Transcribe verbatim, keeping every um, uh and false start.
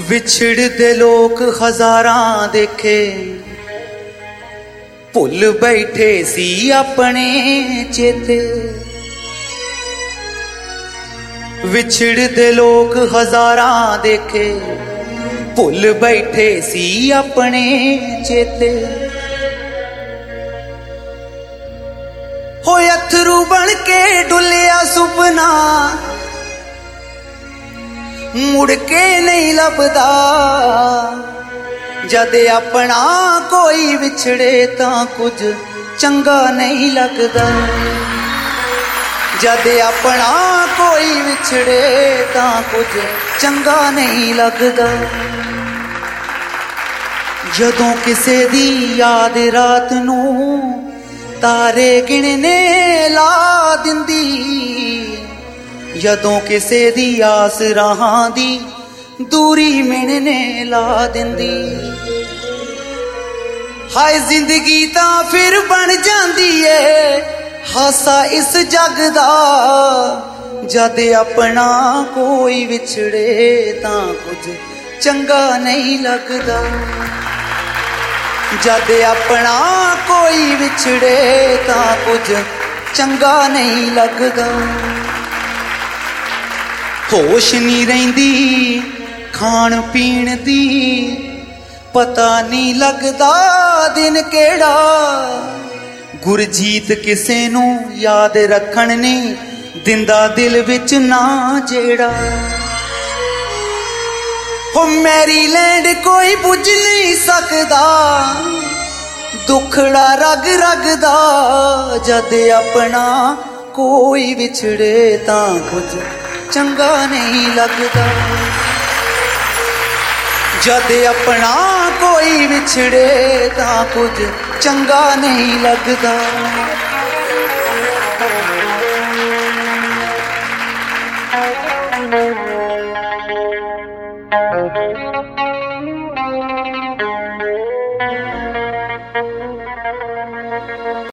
ਵਿਛੜਦੇ ਲੋਕ ਹਜ਼ਾਰਾਂ ਦੇਖੇ, ਭੁੱਲ ਬੈਠੇ ਸੀ ਆਪਣੇ ਚੇਤੇ। ਵਿਛੜਦੇ ਲੋਕ ਹਜ਼ਾਰਾਂ ਦੇਖੇ, ਭੁੱਲ ਬੈਠੇ ਸੀ ਆਪਣੇ ਚੇਤੇ। ਹੋਏ ਅਥਰੂ ਬਣ ਕੇ ਡੁੱਲਿਆ ਸੁਪਨਾ, ਮੁੜ ਕੇ ਨਹੀਂ ਲੱਭਦਾ। ਜਦ ਆਪਣਾ ਕੋਈ ਵਿਛੜੇ ਤਾਂ ਕੁਝ ਚੰਗਾ ਨਹੀਂ ਲੱਗਦਾ। ਜਦ ਆਪਣਾ ਕੋਈ ਵਿਛੜੇ ਤਾਂ ਕੁਝ ਚੰਗਾ ਨਹੀਂ ਲੱਗਦਾ। ਜਦੋਂ ਕਿਸੇ ਦੀ ਯਾਦ ਰਾਤ ਨੂੰ ਤਾਰੇ ਗਿਣਨੇ ਲਾ ਦਿੰਦੀ, ਜਦੋਂ ਕਿਸੇ ਦੀ ਆਸ ਰਾਹਾਂ ਦੀ ਦੂਰੀ ਮਿਣਨੇ ਲਾ ਦਿੰਦੀ। ਹਾਏ ਜ਼ਿੰਦਗੀ ਤਾਂ ਫਿਰ ਬਣ ਜਾਂਦੀ ਏ ਹਾਸਾ ਇਸ ਜੱਗ ਦਾ। ਜਦ ਆਪਣਾ ਕੋਈ ਵਿਛੜੇ ਤਾਂ ਕੁਝ ਚੰਗਾ ਨਹੀਂ ਲੱਗਦਾ। ਜਦ ਆਪਣਾ ਕੋਈ ਵਿਛੜੇ ਤਾਂ ਕੁਝ ਚੰਗਾ ਨਹੀਂ ਲੱਗਦਾ। ਹੋਸ਼ ਨਹੀਂ ਰਹਿੰਦੀ ਖਾਣ ਪੀਣ ਦੀ, ਪਤਾ ਨਹੀਂ ਲੱਗਦਾ ਦਿਨ ਕਿਹੜਾ। ਗੁਰਜੀਤ ਕਿਸੇ ਨੂੰ ਯਾਦ ਰੱਖਣ ਨਹੀਂ ਦਿੰਦਾ ਦਿਲ ਵਿੱਚ ਨਾ ਜਿਹੜਾ। ਹੋ ਮੈਰੀਲੈਂਡ ਕੋਈ ਬੁੱਝ ਨਹੀਂ ਸਕਦਾ, ਦੁੱਖੜਾ ਰਗ ਰਗ ਦਾ। ਜਦ ਆਪਣਾ ਕੋਈ ਵਿਛੜੇ ਤਾਂ ਕੁਝ ਚੰਗਾ ਨਹੀਂ ਲੱਗਦਾ। ਜਦ ਆਪਣਾ ਕੋਈ ਵਿਛੜੇ ਤਾਂ ਕੁਝ ਚੰਗਾ ਨਹੀਂ ਲੱਗਦਾ। Thank you.